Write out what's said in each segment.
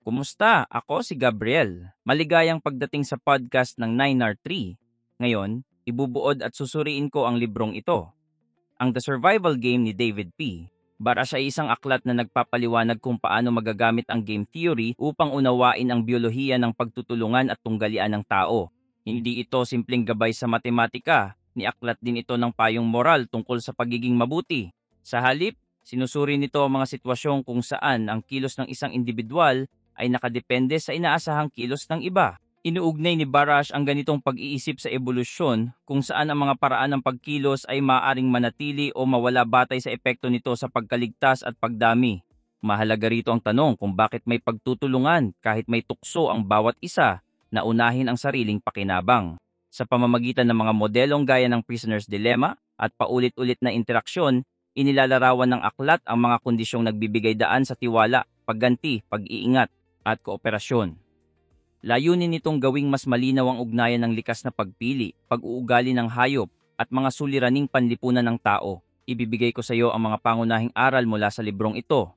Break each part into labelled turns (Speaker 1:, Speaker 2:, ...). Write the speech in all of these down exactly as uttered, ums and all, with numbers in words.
Speaker 1: Kumusta? Ako si Gabriel. Maligayang pagdating sa podcast ng nine R three. Ngayon, ibubuod at susuriin ko ang librong ito, ang The Survival Game ni David P. Baras ay isang aklat na nagpapaliwanag kung paano magagamit ang game theory upang unawain ang biolohiya ng pagtutulungan at tunggalian ng tao. Hindi ito simpleng gabay sa matematika, niaklat din ito ng payong moral tungkol sa pagiging mabuti. Sa halip, sinusuri nito ang mga sitwasyon kung saan ang kilos ng isang individual ay nakadepende sa inaasahang kilos ng iba. Inuugnay ni Barash ang ganitong pag-iisip sa ebolusyon kung saan ang mga paraan ng pagkilos ay maaaring manatili o mawala batay sa epekto nito sa pagkaligtas at pagdami. Mahalaga rito ang tanong kung bakit may pagtutulungan kahit may tukso ang bawat isa na unahin ang sariling pakinabang. Sa pamamagitan ng mga modelong gaya ng Prisoner's Dilemma at paulit-ulit na interaksyon, inilalarawan ng aklat ang mga kondisyong nagbibigay daan sa tiwala, pagganti, pag-iingat at kooperasyon. Layunin nitong gawing mas malinaw ang ugnayan ng likas na pagpili, pag-uugali ng hayop, at mga suliraning panlipunan ng tao. Ibibigay ko sa iyo ang mga pangunahing aral mula sa librong ito.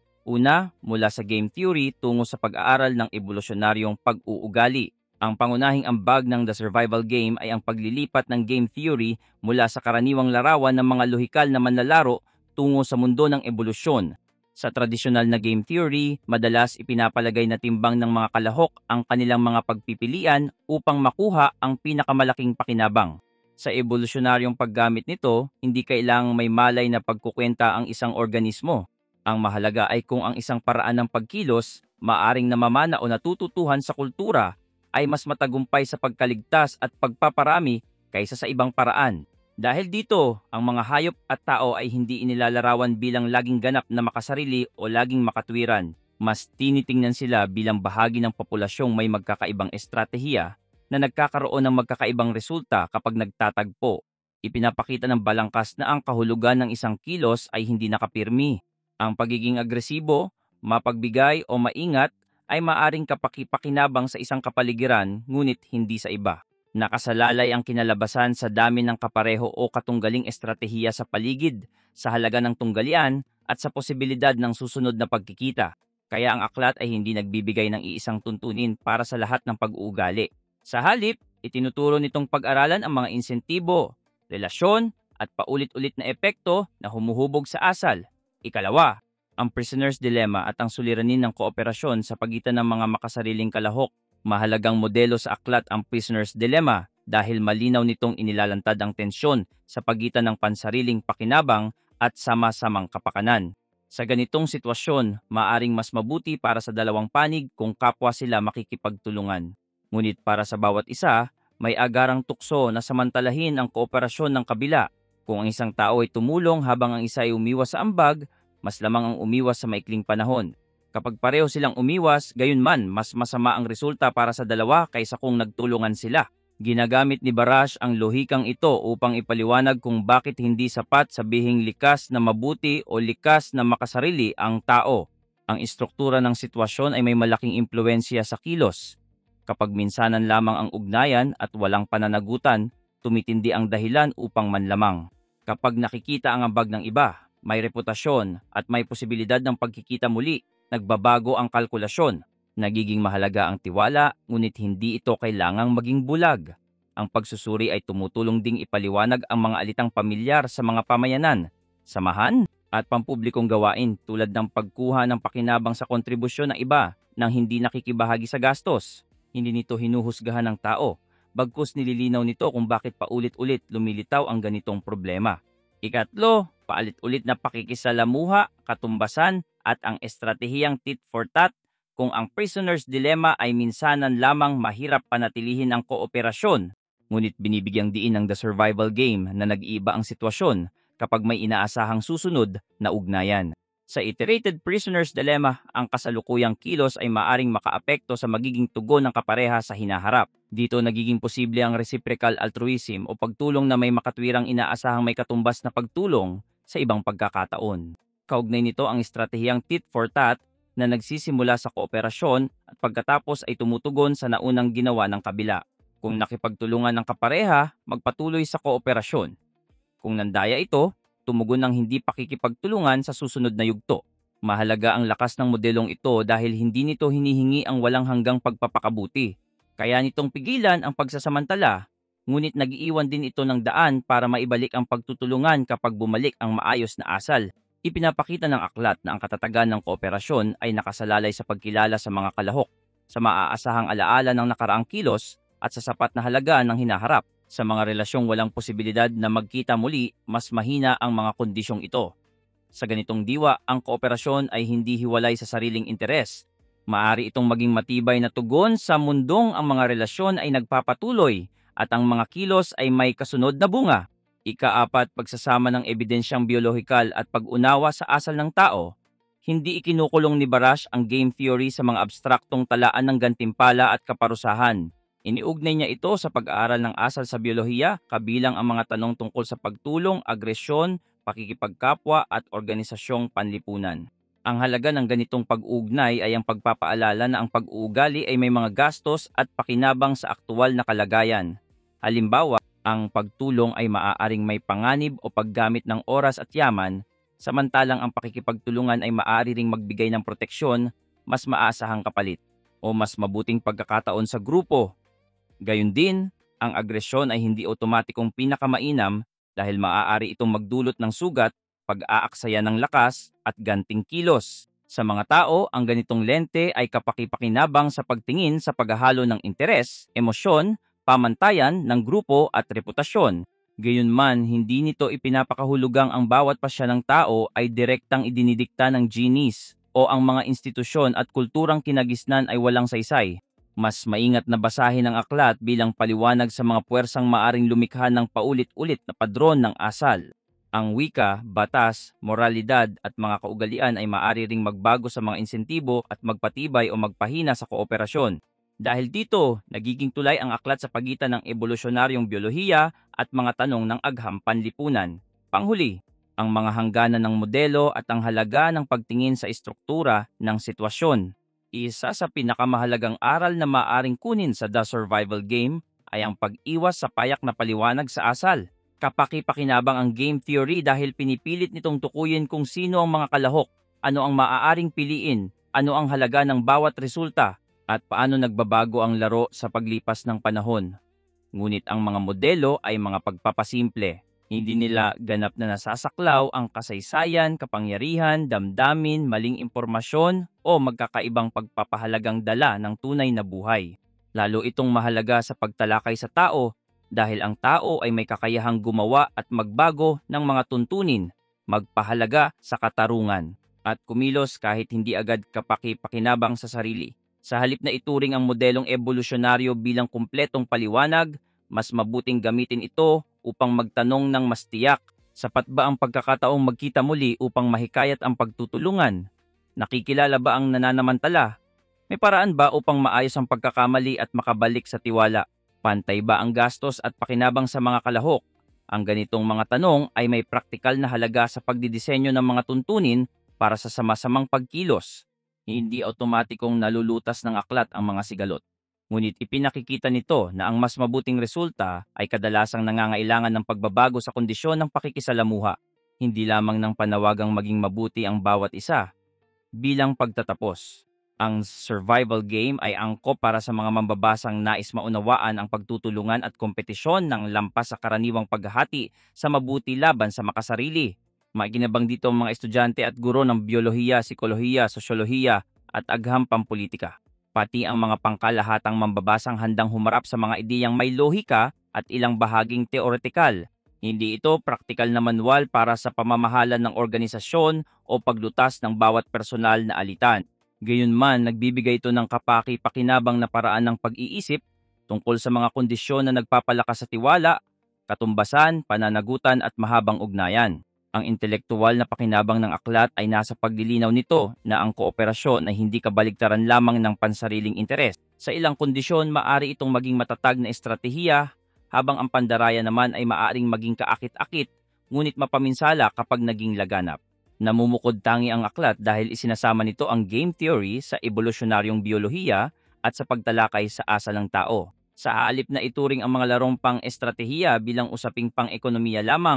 Speaker 1: Una, mula sa game theory tungo sa pag-aaral ng evolusyonaryong pag-uugali. Ang pangunahing ambag ng The Survival Game ay ang paglilipat ng game theory mula sa karaniwang larawan ng mga lohikal na manlalaro tungo sa mundo ng ebolusyon. Sa tradisyonal na game theory, madalas ipinapalagay na timbang ng mga kalahok ang kanilang mga pagpipilian upang makuha ang pinakamalaking pakinabang. Sa evolusyonaryong paggamit nito, hindi kailangang may malay na pagkukwenta ang isang organismo. Ang mahalaga ay kung ang isang paraan ng pagkilos, maaring namamana o natututuhan sa kultura, ay mas matagumpay sa pagkaligtas at pagpaparami kaysa sa ibang paraan. Dahil dito, ang mga hayop at tao ay hindi inilalarawan bilang laging ganap na makasarili o laging makatwiran. Mas tinitingnan sila bilang bahagi ng populasyong may magkakaibang estratehiya na nagkakaroon ng magkakaibang resulta kapag nagtatagpo. Ipinapakita ng balangkas na ang kahulugan ng isang kilos ay hindi nakapirmi. Ang pagiging agresibo, mapagbigay o maingat ay maaring kapakipakinabang sa isang kapaligiran ngunit hindi sa iba. Nakasalalay ang kinalabasan sa dami ng kapareho o katunggaling estratehiya sa paligid, sa halaga ng tunggalian at sa posibilidad ng susunod na pagkikita. Kaya ang aklat ay hindi nagbibigay ng iisang tuntunin para sa lahat ng pag-uugali. Sa halip, itinuturo nitong pag-aralan ang mga insentibo, relasyon at paulit-ulit na epekto na humuhubog sa asal. Ikalawa, ang Prisoner's Dilemma at ang suliranin ng kooperasyon sa pagitan ng mga makasariling kalahok. Mahalagang modelo sa aklat ang Prisoner's Dilemma dahil malinaw nitong inilalantad ang tensyon sa pagitan ng pansariling pakinabang at sama-samang kapakanan. Sa ganitong sitwasyon, maaring mas mabuti para sa dalawang panig kung kapwa sila makikipagtulungan. Ngunit para sa bawat isa, may agarang tukso na samantalahin ang kooperasyon ng kabila. Kung ang isang tao ay tumulong habang ang isa ay umiwas sa ambag, mas lamang ang umiwas sa maikling panahon. Kapag pareho silang umiwas, gayunman mas masama ang resulta para sa dalawa kaysa kung nagtulungan sila. Ginagamit ni Barash ang lohikang ito upang ipaliwanag kung bakit hindi sapat sabihing likas na mabuti o likas na makasarili ang tao. Ang istruktura ng sitwasyon ay may malaking impluensya sa kilos. Kapag minsanan lamang ang ugnayan at walang pananagutan, tumitindi ang dahilan upang manlamang. Kapag nakikita ang ambag ng iba, may reputasyon at may posibilidad ng pagkikita muli, nagbabago ang kalkulasyon. Nagiging mahalaga ang tiwala, ngunit hindi ito kailangang maging bulag. Ang pagsusuri ay tumutulong ding ipaliwanag ang mga alitang pamilyar sa mga pamayanan, samahan, at pampublikong gawain tulad ng pagkuha ng pakinabang sa kontribusyon ng iba nang hindi nakikibahagi sa gastos. Hindi nito hinuhusgahan ng tao, bagkus nililinaw nito kung bakit paulit-ulit lumilitaw ang ganitong problema. Ikatlo, paulit-ulit na pakikisalamuha, katumbasan, at ang estratehiyang tit for tat. Kung ang Prisoner's Dilemma ay minsanan lamang mahirap panatilihin ang kooperasyon, ngunit binibigyang diin ng The Survival Game na nag-iiba ang sitwasyon kapag may inaasahang susunod na ugnayan. Sa iterated Prisoner's Dilemma, ang kasalukuyang kilos ay maaring makaapekto sa magiging tugon ng kapareha sa hinaharap. Dito nagiging posible ang reciprocal altruism o pagtulong na may makatwirang inaasahang may katumbas na pagtulong sa ibang pagkakataon. Kaugnay nito ang estratehiyang tit for tat na nagsisimula sa kooperasyon at pagkatapos ay tumutugon sa naunang ginawa ng kabila. Kung nakipagtulungan ng kapareha, magpatuloy sa kooperasyon. Kung nandaya ito, tumugon ng hindi pakikipagtulungan sa susunod na yugto. Mahalaga ang lakas ng modelong ito dahil hindi nito hinihingi ang walang hanggang pagpapakabuti. Kaya nitong pigilan ang pagsasamantala, ngunit nag-iiwan din ito ng daan para maibalik ang pagtutulungan kapag bumalik ang maayos na asal. Ipinapakita ng aklat na ang katatagan ng kooperasyon ay nakasalalay sa pagkilala sa mga kalahok, sa maaasahang alaala ng nakaraang kilos at sa sapat na halaga ng hinaharap. Sa mga relasyong walang posibilidad na magkita muli, mas mahina ang mga kondisyong ito. Sa ganitong diwa, ang kooperasyon ay hindi hiwalay sa sariling interes. Maari itong maging matibay na tugon sa mundong ang mga relasyon ay nagpapatuloy at ang mga kilos ay may kasunod na bunga. Ikaapat, pagsasama ng ebidensyang biolohikal at pag-unawa sa asal ng tao. Hindi ikinukulong ni Barash ang game theory sa mga abstraktong talaan ng gantimpala at kaparusahan. Iniugnay niya ito sa pag-aaral ng asal sa biolohiya, kabilang ang mga tanong tungkol sa pagtulong, agresyon, pakikipagkapwa at organisasyong panlipunan. Ang halaga ng ganitong pag-uugnay ay ang pagpapaalala na ang pag-uugali ay may mga gastos at pakinabang sa aktual na kalagayan. Halimbawa, ang pagtulong ay maaaring may panganib o paggamit ng oras at yaman, samantalang ang pakikipagtulungan ay maaari ring magbigay ng proteksyon, mas maasahang kapalit, o mas mabuting pagkakataon sa grupo. Gayun din, ang agresyon ay hindi otomatikong pinakamainam dahil maaari itong magdulot ng sugat, pag-aaksaya ng lakas, at ganting kilos. Sa mga tao, ang ganitong lente ay kapakipakinabang sa pagtingin sa paghahalo ng interes, emosyon, pamantayan ng grupo at reputasyon. Gayunman, hindi nito ipinapakahulugang ang bawat pasya ng tao ay direktang idinidikta ng genes o ang mga institusyon at kulturang kinagisnan ay walang saysay. Mas maingat na basahin ang aklat bilang paliwanag sa mga puwersang maaring lumikha ng paulit-ulit na padron ng asal. Ang wika, batas, moralidad at mga kaugalian ay maaari ring magbago sa mga insentibo at magpatibay o magpahina sa kooperasyon. Dahil dito, nagiging tulay ang aklat sa pagitan ng evolusyonaryong biolohiya at mga tanong ng agham panlipunan. Panghuli, ang mga hangganan ng modelo at ang halaga ng pagtingin sa istruktura ng sitwasyon. Isa sa pinakamahalagang aral na maaaring kunin sa The Survival Game ay ang pag-iwas sa payak na paliwanag sa asal. Kapaki-pakinabang ang game theory dahil pinipilit nitong tukuyin kung sino ang mga kalahok, ano ang maaaring piliin, ano ang halaga ng bawat resulta, at paano nagbabago ang laro sa paglipas ng panahon. Ngunit ang mga modelo ay mga pagpapasimple. Hindi nila ganap na nasasaklaw ang kasaysayan, kapangyarihan, damdamin, maling impormasyon o magkakaibang pagpapahalagang dala ng tunay na buhay. Lalo itong mahalaga sa pagtalakay sa tao dahil ang tao ay may kakayahang gumawa at magbago ng mga tuntunin, magpahalaga sa katarungan, at kumilos kahit hindi agad kapaki-pakinabang sa sarili. Sa halip na ituring ang modelong evolusyonaryo bilang kumpletong paliwanag, mas mabuting gamitin ito upang magtanong ng mas tiyak. Sapat ba ang pagkakataong magkita muli upang mahikayat ang pagtutulungan? Nakikilala ba ang nananamantala? May paraan ba upang maayos ang pagkakamali at makabalik sa tiwala? Pantay ba ang gastos at pakinabang sa mga kalahok? Ang ganitong mga tanong ay may praktikal na halaga sa pagdidisenyo ng mga tuntunin para sa sama-samang pagkilos. Hindi otomatikong nalulutas ng aklat ang mga sigalot. Ngunit ipinakikita nito na ang mas mabuting resulta ay kadalasang nangangailangan ng pagbabago sa kondisyon ng pakikisalamuha, hindi lamang ng panawagang maging mabuti ang bawat isa. Bilang pagtatapos, ang survival game ay angkop para sa mga mambabasang nais maunawaan ang pagtutulungan at kompetisyon ng lampas sa karaniwang paghahati sa mabuti laban sa makasarili. Maginabang dito ang mga estudyante at guro ng biolohiya, psikolohiya, sosyolohiya at agham pampolitika. Pati ang mga pangkalahatang mambabasang handang humarap sa mga ideyang may lohika at ilang bahaging teoretikal. Hindi ito praktikal na manual para sa pamamahala ng organisasyon o paglutas ng bawat personal na alitan. Gayunman, nagbibigay ito ng kapaki-pakinabang na paraan ng pag-iisip tungkol sa mga kondisyon na nagpapalakas sa tiwala, katumbasan, pananagutan at mahabang ugnayan. Ang intelektual na pakinabang ng aklat ay nasa paglilinaw nito na ang kooperasyon ay hindi kabaligtaran lamang ng pansariling interes. Sa ilang kondisyon, maaari itong maging matatag na estratehiya, habang ang pandaraya naman ay maaaring maging kaakit-akit, ngunit mapaminsala kapag naging laganap. Namumukod tangi ang aklat dahil isinasama nito ang game theory sa evolusyonaryong biolohiya at sa pagtalakay sa asal ng tao. Sa haalip na ituring ang mga larong pang-estratehiya bilang usaping pang-ekonomiya lamang,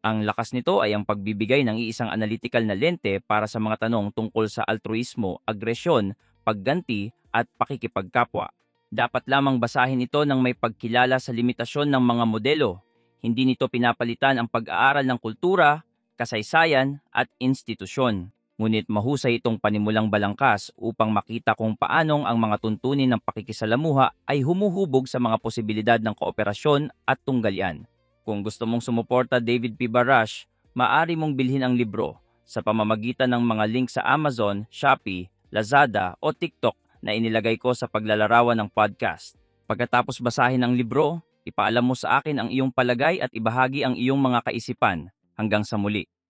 Speaker 1: Ang lakas nito ay ang pagbibigay ng iisang analytical na lente para sa mga tanong tungkol sa altruismo, agresyon, pagganti, at pakikipagkapwa. Dapat lamang basahin ito ng may pagkilala sa limitasyon ng mga modelo. Hindi nito pinapalitan ang pag-aaral ng kultura, kasaysayan, at institusyon. Ngunit mahusay itong panimulang balangkas upang makita kung paanong ang mga tuntunin ng pakikisalamuha ay humuhubog sa mga posibilidad ng kooperasyon at tunggalian. Kung gusto mong sumuporta David P. Barash, maaari mong bilhin ang libro sa pamamagitan ng mga link sa Amazon, Shopee, Lazada o TikTok na inilagay ko sa paglalarawan ng podcast. Pagkatapos basahin ang libro, ipaalam mo sa akin ang iyong palagay at ibahagi ang iyong mga kaisipan. Hanggang sa muli.